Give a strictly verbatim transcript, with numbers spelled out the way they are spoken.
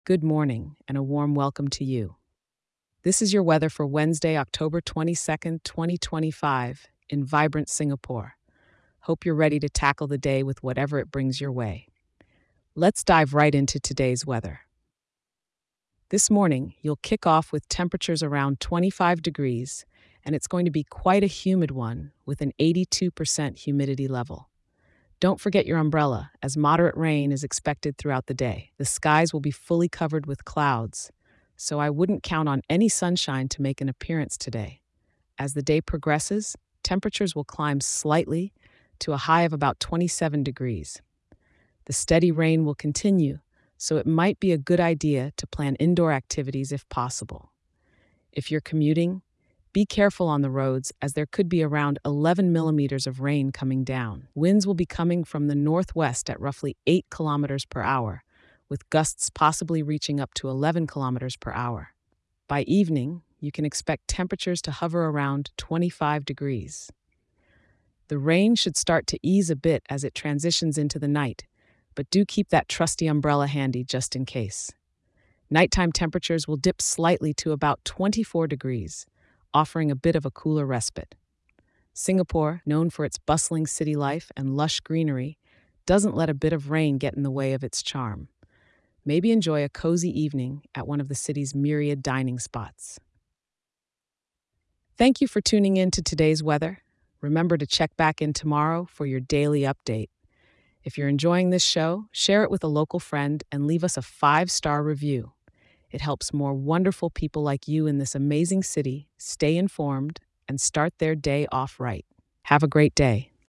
Good morning, and a warm welcome to you. This is your weather for Wednesday, October twenty-second, twenty twenty-five, in vibrant Singapore. Hope you're ready to tackle the day with whatever it brings your way. Let's dive right into today's weather. This morning, you'll kick off with temperatures around twenty-five degrees, and it's going to be quite a humid one with an eighty-two percent humidity level. Don't forget your umbrella, as moderate rain is expected throughout the day. The skies will be fully covered with clouds, so I wouldn't count on any sunshine to make an appearance today. As the day progresses, temperatures will climb slightly to a high of about twenty-seven degrees. The steady rain will continue, so it might be a good idea to plan indoor activities if possible. If you're commuting, be careful on the roads as there could be around eleven millimeters of rain coming down. Winds will be coming from the northwest at roughly eight kilometers per hour, with gusts possibly reaching up to eleven kilometers per hour. By evening, you can expect temperatures to hover around twenty-five degrees. The rain should start to ease a bit as it transitions into the night, but do keep that trusty umbrella handy just in case. Nighttime temperatures will dip slightly to about twenty-four degrees, offering a bit of a cooler respite. Singapore, known for its bustling city life and lush greenery, doesn't let a bit of rain get in the way of its charm. Maybe enjoy a cozy evening at one of the city's myriad dining spots. Thank you for tuning in to today's weather. Remember to check back in tomorrow for your daily update. If you're enjoying this show, share it with a local friend and leave us a five-star review. It helps more wonderful people like you in this amazing city stay informed and start their day off right. Have a great day.